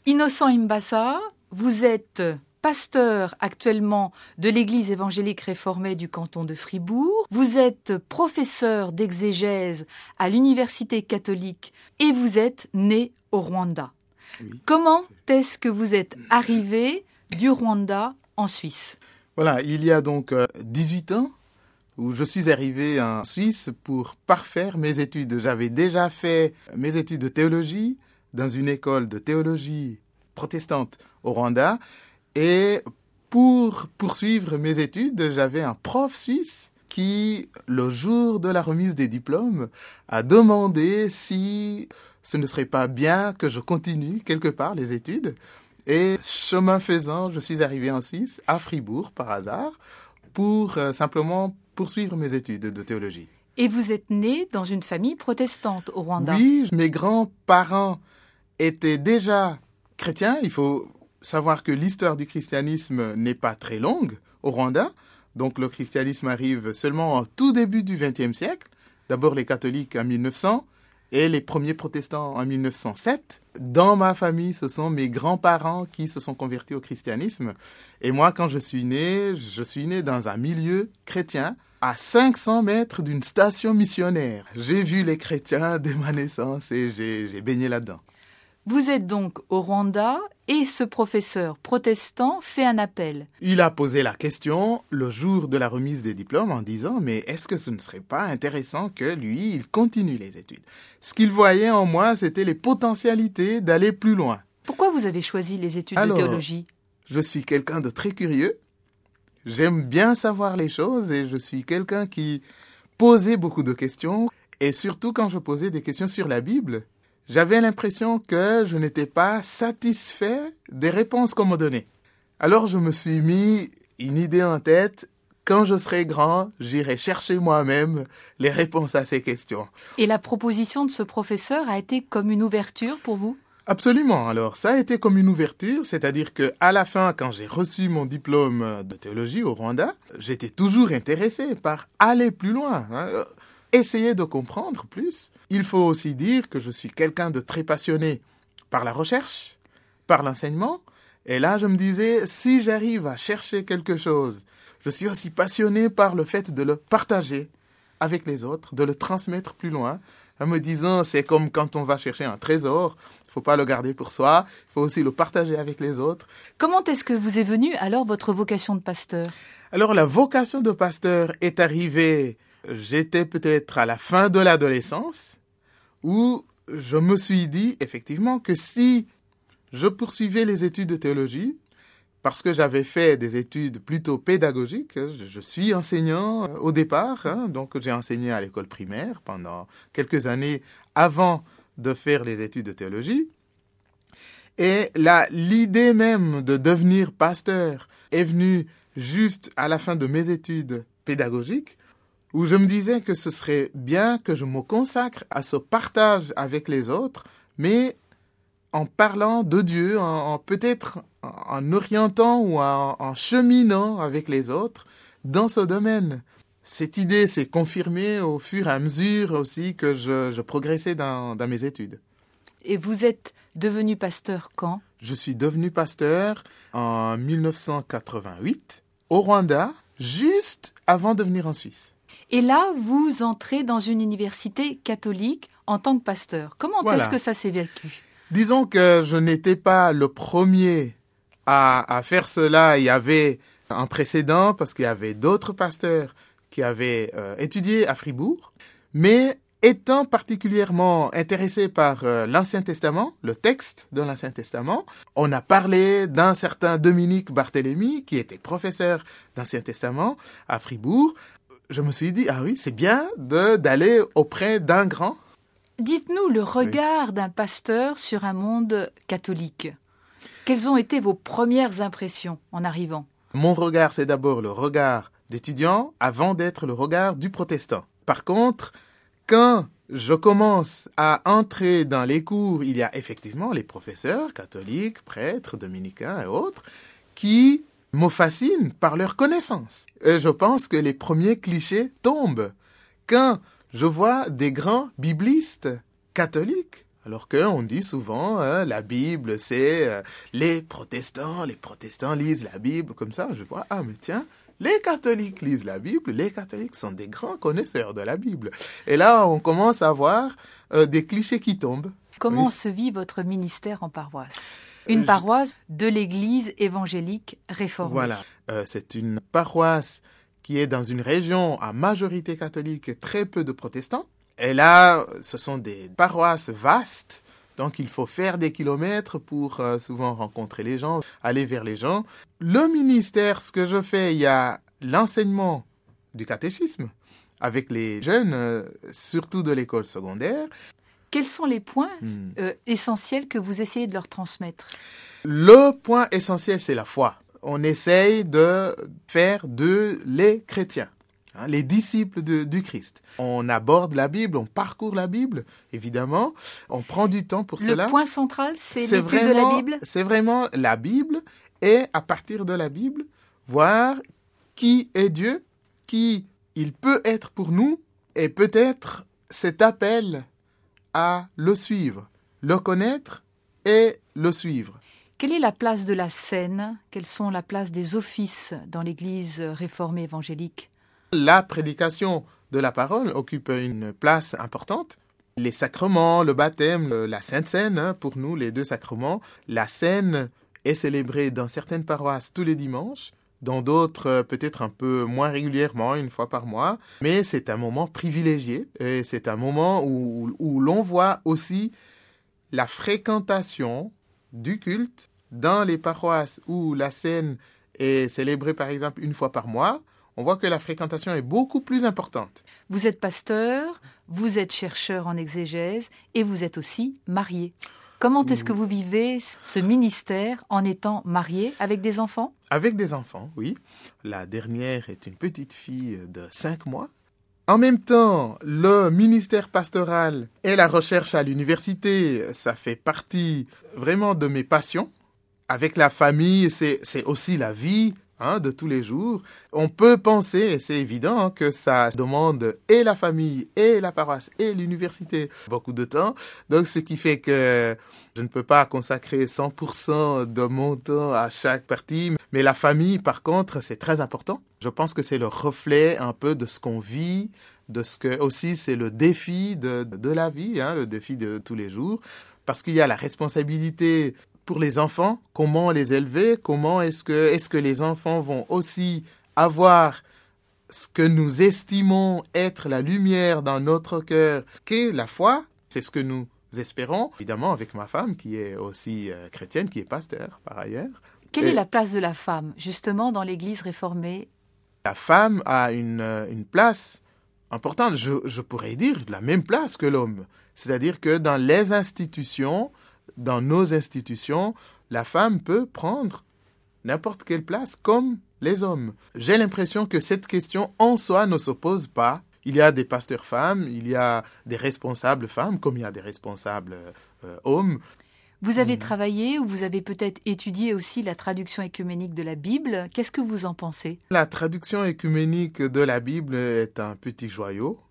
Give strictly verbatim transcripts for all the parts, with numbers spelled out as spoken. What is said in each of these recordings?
Innocent Imbassa, vous êtes pasteur actuellement de l'Église évangélique réformée du canton de Fribourg. Vous êtes professeur d'exégèse à l'Université catholique et vous êtes né au Rwanda. Oui, Comment c'est... est-ce que vous êtes arrivé du Rwanda en Suisse ? Voilà, il y a donc euh, dix-huit ans où je suis arrivé en Suisse pour parfaire mes études. J'avais déjà fait mes études de théologie dans une école de théologie protestante au Rwanda. Et pour poursuivre mes études, j'avais un prof suisse qui, le jour de la remise des diplômes, a demandé si ce ne serait pas bien que je continue quelque part les études. Et chemin faisant, je suis arrivé en Suisse, à Fribourg, par hasard, pour euh, simplement poursuivre mes études de théologie. Et vous êtes né dans une famille protestante au Rwanda ? Oui, mes grands-parents étaient déjà chrétiens. Il faut savoir que l'histoire du christianisme n'est pas très longue au Rwanda. Donc le christianisme arrive seulement au tout début du vingtième siècle. D'abord les catholiques en mille neuf cents et les premiers protestants en mille neuf cent sept. Dans ma famille, ce sont mes grands-parents qui se sont convertis au christianisme. Et moi, quand je suis né, je suis né dans un milieu chrétien à cinq cents mètres d'une station missionnaire. J'ai vu les chrétiens dès ma naissance et j'ai, j'ai baigné là-dedans. Vous êtes donc au Rwanda et ce professeur protestant fait un appel. Il a posé la question le jour de la remise des diplômes en disant « Mais est-ce que ce ne serait pas intéressant que lui, il continue les études ?» Ce qu'il voyait en moi, c'était les potentialités d'aller plus loin. Pourquoi vous avez choisi les études Alors, de théologie ? Je suis quelqu'un de très curieux. J'aime bien savoir les choses et je suis quelqu'un qui posait beaucoup de questions. Et surtout quand je posais des questions sur la Bible, j'avais l'impression que je n'étais pas satisfait des réponses qu'on me donnait. Alors je me suis mis une idée en tête. Quand je serai grand, j'irai chercher moi-même les réponses à ces questions. Et la proposition de ce professeur a été comme une ouverture pour vous ? Absolument. Alors ça a été comme une ouverture, c'est-à-dire qu'à la fin, quand j'ai reçu mon diplôme de théologie au Rwanda, j'étais toujours intéressé par aller plus loin, hein. Essayer de comprendre plus. Il faut aussi dire que je suis quelqu'un de très passionné par la recherche, par l'enseignement. Et là, je me disais, si j'arrive à chercher quelque chose, je suis aussi passionné par le fait de le partager avec les autres, de le transmettre plus loin, en me disant, c'est comme quand on va chercher un trésor, il ne faut pas le garder pour soi, il faut aussi le partager avec les autres. Comment est-ce que vous est venue alors votre vocation de pasteur ? Alors, la vocation de pasteur est arrivée... J'étais peut-être à la fin de l'adolescence où je me suis dit effectivement que si je poursuivais les études de théologie, parce que j'avais fait des études plutôt pédagogiques, je suis enseignant au départ, hein, donc j'ai enseigné à l'école primaire pendant quelques années avant de faire les études de théologie. Et là, l'idée même de devenir pasteur est venue juste à la fin de mes études pédagogiques, où je me disais que ce serait bien que je me consacre à ce partage avec les autres, mais en parlant de Dieu, en, en peut-être en, en orientant ou en, en cheminant avec les autres dans ce domaine. Cette idée s'est confirmée au fur et à mesure aussi que je, je progressais dans, dans mes études. Et vous êtes devenu pasteur quand ? Je suis devenu pasteur en dix-neuf cent quatre-vingt-huit au Rwanda, juste avant de venir en Suisse. Et là, vous entrez dans une université catholique en tant que pasteur. Comment voilà. Est-ce que ça s'est vécu ? Disons que je n'étais pas le premier à, à faire cela. Il y avait un précédent parce qu'il y avait d'autres pasteurs qui avaient euh, étudié à Fribourg. Mais étant particulièrement intéressé par euh, l'Ancien Testament, le texte de l'Ancien Testament, on a parlé d'un certain Dominique Barthélemy qui était professeur d'Ancien Testament à Fribourg. Je me suis dit, ah oui, c'est bien de, d'aller auprès d'un grand. Dites-nous le regard oui. d'un pasteur sur un monde catholique. Quelles ont été vos premières impressions en arrivant ? Mon regard, c'est d'abord le regard d'étudiant avant d'être le regard du protestant. Par contre, quand je commence à entrer dans les cours, il y a effectivement les professeurs catholiques, prêtres, dominicains et autres, qui me fascinent par leur connaissance. Et je pense que les premiers clichés tombent quand je vois des grands biblistes catholiques Alors qu'on dit souvent, hein, la Bible, c'est euh, les protestants, les protestants lisent la Bible, comme ça, je vois, ah mais tiens, les catholiques lisent la Bible, les catholiques sont des grands connaisseurs de la Bible. Et là, on commence à voir euh, des clichés qui tombent. Comment Oui. se vit votre ministère en paroisse ? Une Euh, paroisse de l'Église évangélique réformée. Voilà, euh, c'est une paroisse qui est dans une région à majorité catholique et très peu de protestants. Et là, ce sont des paroisses vastes, donc il faut faire des kilomètres pour euh, souvent rencontrer les gens, aller vers les gens. Le ministère, ce que je fais, il y a l'enseignement du catéchisme avec les jeunes, euh, surtout de l'école secondaire. Quels sont les points Hmm. euh, essentiels que vous essayez de leur transmettre ? Le point essentiel, c'est la foi. On essaye de faire de les chrétiens, hein, les disciples de- du Christ. On aborde la Bible, on parcourt la Bible, évidemment. On prend du temps pour Le cela. point central, c'est C'est l'étude de la vraiment- Bible ? C'est vraiment la Bible et à partir de la Bible, voir qui est Dieu, qui il peut être pour nous et peut-être cet appel à le suivre, le connaître et le suivre. Quelle est la place de la scène ? Quelles sont la place des offices dans l'Église réformée évangélique ? La prédication de la parole occupe une place importante. Les sacrements, le baptême, le- la Sainte Seine, hein, pour nous, les deux sacrements. La Seine est célébrée dans certaines paroisses tous les dimanches, dans d'autres euh, peut-être un peu moins régulièrement, une fois par mois. Mais c'est un moment privilégié et c'est un moment où, où l'on voit aussi la fréquentation du culte dans les paroisses où la Seine est célébrée par exemple une fois par mois. On voit que la fréquentation est beaucoup plus importante. Vous êtes pasteur, vous êtes chercheur en exégèse et vous êtes aussi marié. Comment est-ce que vous vivez ce ministère en étant marié avec des enfants ? Avec des enfants, oui. La dernière est une petite fille de cinq mois. En même temps, le ministère pastoral et la recherche à l'université, ça fait partie vraiment de mes passions. Avec la famille, c'est, c'est aussi la vie, hein, de tous les jours. On peut penser, et c'est évident, hein, que ça demande et la famille, et la paroisse, et l'université beaucoup de temps. Donc, ce qui fait que je ne peux pas consacrer cent pour cent de mon temps à chaque partie. Mais la famille, par contre, c'est très important. Je pense que c'est le reflet un peu de ce qu'on vit, de ce que aussi c'est le défi de, de la vie, hein, le défi de tous les jours. Parce qu'il y a la responsabilité pour les enfants, comment les élever, comment est-ce que, est-ce que les enfants vont aussi avoir ce que nous estimons être la lumière dans notre cœur, qu'est la foi. C'est ce que nous espérons, évidemment avec ma femme qui est aussi euh, chrétienne, qui est pasteur par ailleurs. Quelle Et est la place de la femme, justement, dans l'Église réformée ? La femme a une, euh, une place importante, je, je pourrais dire la même place que l'homme. C'est-à-dire que dans les institutions, dans nos institutions, la femme peut prendre n'importe quelle place comme les hommes. J'ai l'impression que cette question en soi ne s'oppose pas. Il y a des pasteurs femmes, il y a des responsables femmes, comme il y a des responsables euh, hommes. Vous avez Mhm. travaillé ou vous avez peut-être étudié aussi la traduction écuménique de la Bible. Qu'est-ce que vous en pensez ? La traduction écuménique de la Bible est un petit joyau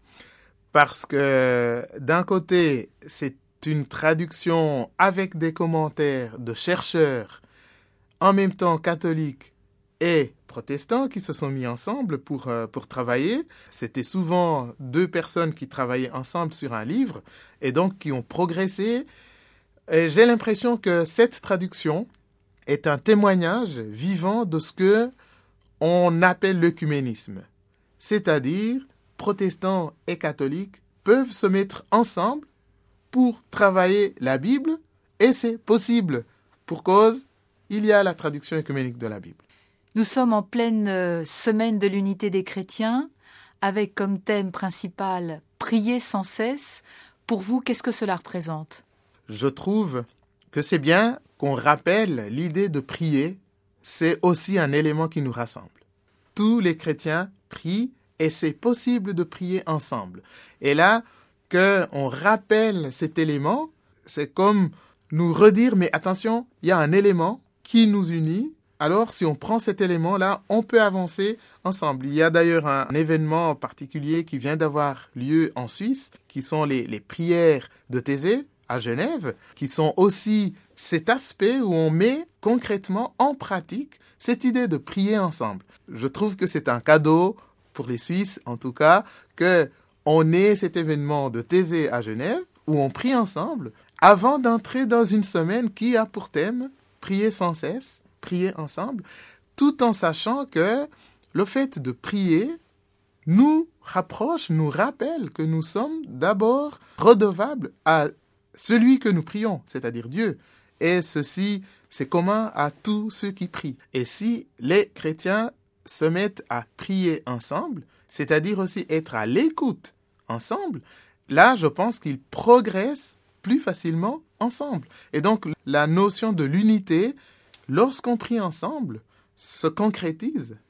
parce que d'un côté, c'est une traduction avec des commentaires de chercheurs, en même temps catholiques et protestants, qui se sont mis ensemble pour, euh, pour travailler. C'était souvent deux personnes qui travaillaient ensemble sur un livre et donc qui ont progressé. Et j'ai l'impression que cette traduction est un témoignage vivant de ce que on appelle l'œcuménisme. C'est-à-dire, protestants et catholiques peuvent se mettre ensemble pour travailler la Bible, et c'est possible, pour cause, il y a la traduction œcuménique de la Bible. Nous sommes en pleine euh, semaine de l'unité des chrétiens, avec comme thème principal « Prier sans cesse ». Pour vous, qu'est-ce que cela représente ? Je trouve que c'est bien qu'on rappelle l'idée de prier, c'est aussi un élément qui nous rassemble. Tous les chrétiens prient et c'est possible de prier ensemble. Et là, qu'on rappelle cet élément, c'est comme nous redire, mais attention, il y a un élément qui nous unit. Alors, si on prend cet élément-là, on peut avancer ensemble. Il y a d'ailleurs un événement particulier qui vient d'avoir lieu en Suisse, qui sont les, les prières de Thésée, à Genève, qui sont aussi cet aspect où on met concrètement en pratique cette idée de prier ensemble. Je trouve que c'est un cadeau pour les Suisses, en tout cas, qu'on ait cet événement de Thésée à Genève, où on prie ensemble, avant d'entrer dans une semaine qui a pour thème prier sans cesse, prier ensemble, tout en sachant que le fait de prier nous rapproche, nous rappelle que nous sommes d'abord redevables à celui que nous prions, c'est-à-dire Dieu. Et ceci, c'est commun à tous ceux qui prient. Et si les chrétiens se mettent à prier ensemble, c'est-à-dire aussi être à l'écoute ensemble, là, je pense qu'ils progressent plus facilement ensemble. Et donc, la notion de l'unité, lorsqu'on prie ensemble, se concrétise